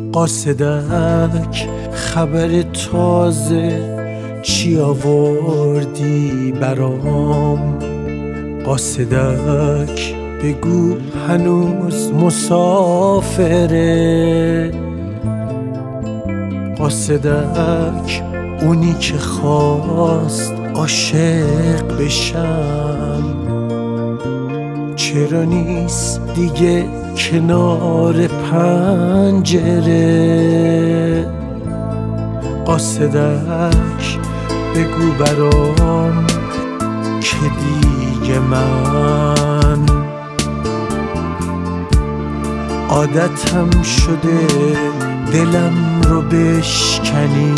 قاصدک خبر تازه چی آوردی برام؟ قاصدک بگو هنوز مسافره. قاصدک اونی که خواست عاشق بشم چرا نیست دیگه کنار پنجره؟ قاصدک بگو برام که دیگه من عادتم شده دلم رو بشکنی.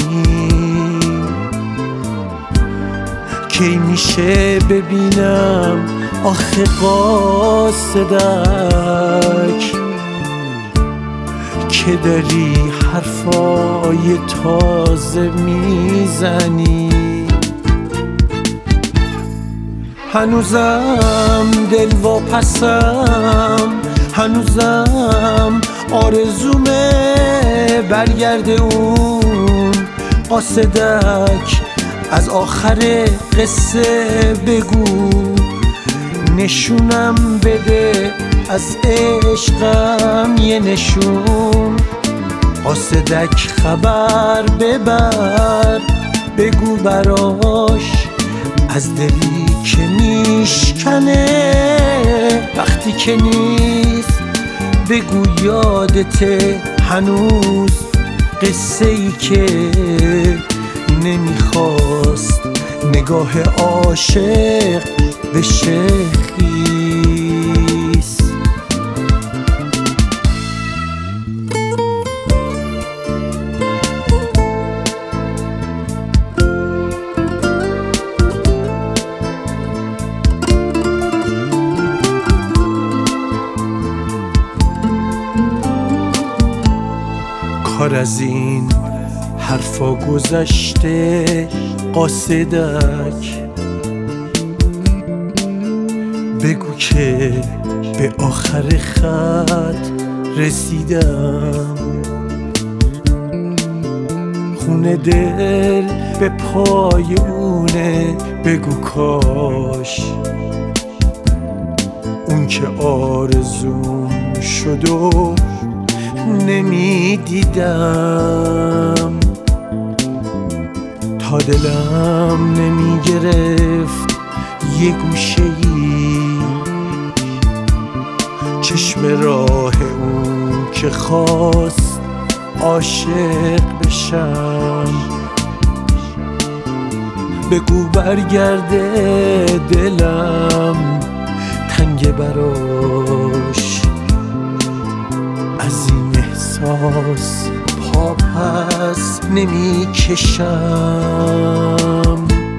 کی میشه ببینم آخه قاصدک که داری حرفای تازه میزنی؟ هنوزم دل واپسم، هنوزم آرزومه برگرده اون. قاصدک از آخر قصه بگو، نشونم بده از عشقم یه نشون. قاصدک خبر ببر، بگو براش از دلی که میشکنه وقتی که نیست. بگو یادته هنوز قصه ای که نمیخواست نگاه عاشق بشه خیس. کار از این حرفا گذشته قاصدک، بگو که به آخر خط رسیدم. خونه دل به پای اونه، بگو کاش اون که آرزوم شد و نمیدیدم. تا دلم نمیگرفت یه گوشه ای چشم راه اون که خواست عاشق بشم. بگو برگرده دلم تنگ براش، از این احساس پا پس نمی کشم.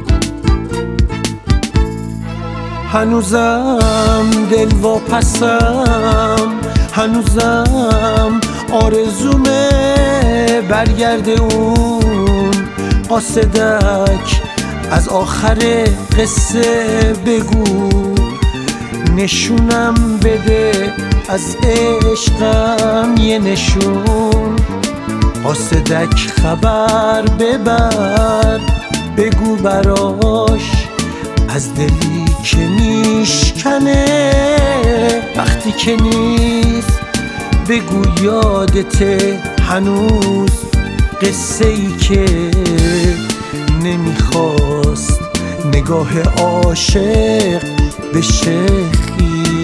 هنوزم دل واپسم، هنوزم آرزومه برگرده اون. قاصدک از آخر قصه بگو، نشونم بده از عشقم یه نشون. قاصدک خبر ببر، بگو براش از دلی که میشکنه وقتی که نیست. بگو یادته هنوز قصه ای که نمیخواست نگاه عاشق بشه خیس.